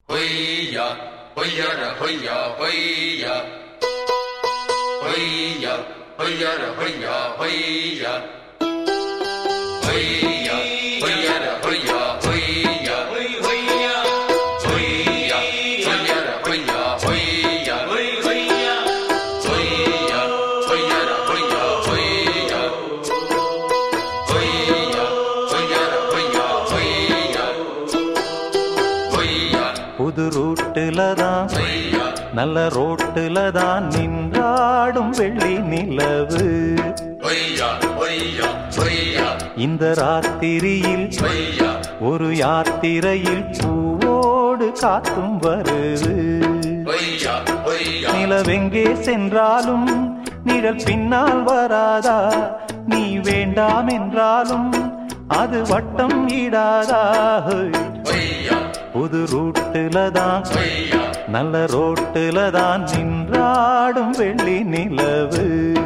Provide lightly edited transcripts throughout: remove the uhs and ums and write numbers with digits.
ஹொய்யா ஹொய்யர ஹொய்யா ஹொய்யா ஹொய்யா ஹொய்யர ஹொய்யா ஹொய்யா ஹொய்யா ஹொய்யர ஹொய்யா ஹொய்யா ஹொய்யா ஹொய்யா ஹொய்யர ஹொய்யா ஹொய்யா ஹொய்யா ஹொய்யா ஹொய்யர ஹொய்யா ஹொய்யா ஹொய்யா ஹொய்யர ஹொய்யா ஹொய்யா ஹொய்யா. புது ரூட்டுல தான் நல்ல ரோட்டுல தான் நின்றாடும் வெள்ளி நிலவு. இந்த ராத்திரியில் ஒரு யாத்திரையில் பூவோடு காத்தும் வருது. நிலவெங்கே சென்றாலும் நிழல் பின்னால் வராதா? நீ வேண்டாம் என்றாலும் அது வட்டம் இடாதா? புது ரூட்டுல தான் நல்ல ரோட்டுல தான் நின்றாடும் வெள்ளி நிலவு.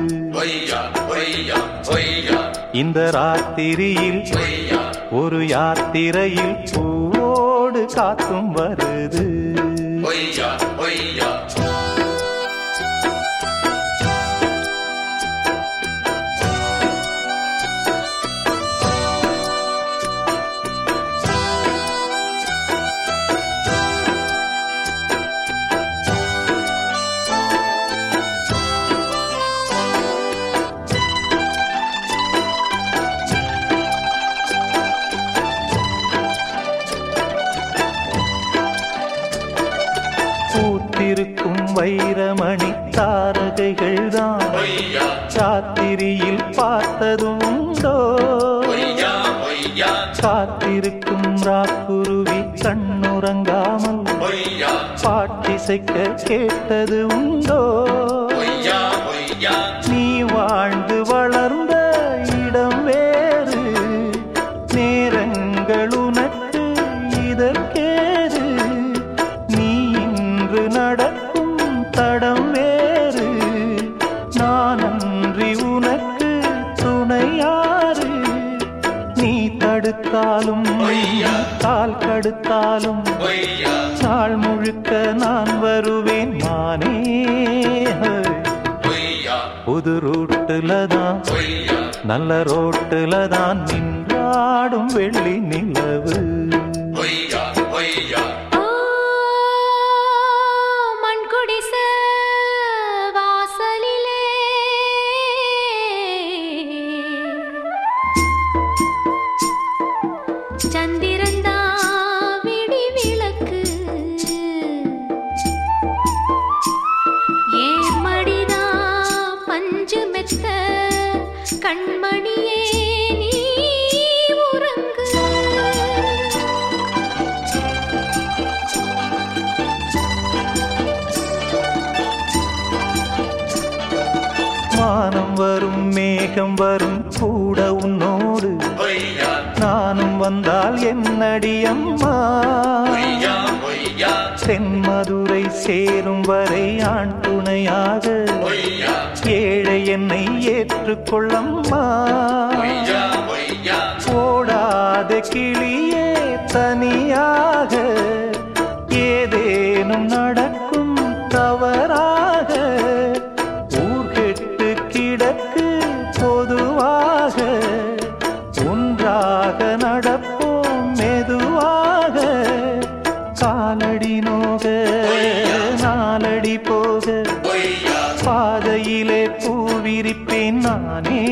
இந்த ராத்திரியில் ஒரு யாத்திரையில் பூவோடு காத்தும் வருது. பூத்திருக்கும் வைரமணி தாரகைகள் தான் ராத்திரியில் பார்த்ததும் உண்டோ? காத்திருக்கும் ராக்குருவி கண்ணுறங்காமல் பாட்டிசைக்க கேட்டது உண்டோ? நீ வாழ்ந்து வளர்ந்த இடம் வேறு, நேரங்கள் உனக்கு இதற்கேது. நீ இன்று நடக்கும் தடம் வேறு, நான் அன்றி உனக்கு துணையாறு. நீ தடுத்தாலும் கால் கடுத்தாலும் நாள் முழுக்க நான் வருவேன் நானே. புது ரூட்டுல தான் நல்ல ரோட்டுல தான் நின்றாடும் வெள்ளி நிலவு. சந்திரந்தா விடி விளக்கு ஏன் மடிதா பஞ்சு மெத்த கண்மணியே நீ உறங்கு. வானம் வரும் மேகம் வரும் கூட உன்னோடு, நானும் வந்தால் என்னடி அம்மா? தென்மதுரை சேரும் வரை ஆண் துணையாக ஏழை என்னை ஏற்றுக்கொள்ளம்மா. ஓடாத கிளியே தனியாக ஏதேனும் நடக்கும் தவறாக, ஊர்கெட்டு கிடக்கு பொதுவாக ஒன்றாக நடப்போம் மெதுவாக. காலடி நோக நாலடி போக பாதையிலே பூவிரிப்பேன் நானே.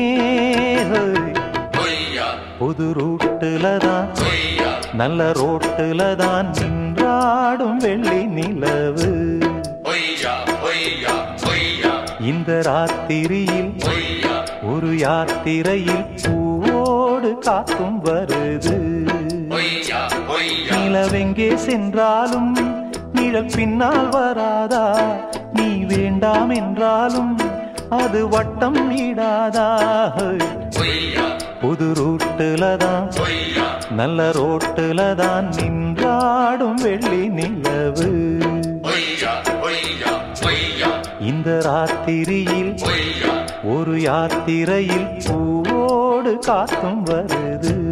புது ரூட்டுல தான் நல்ல ரோட்டுல தான் நின்றாடும் வெள்ளி நிலவு. இந்த ராத்திரியில் ஒரு யாத்திரையில் பூவோடு காத்தும் வருது. நிலவெங்கே சென்றாலும் நிழல் பின்னால் வராதா? நீ வேண்டாம் என்றாலும் அது வட்டம் இடாதா? புது ரூட்டுல தான் நல்ல ரோட்டுல தான் நின்றாடும் வெள்ளி நிலவு. இந்த ராத்திரியில் ஒரு யாத்திரையில் பூவோடு காத்தும் வருது.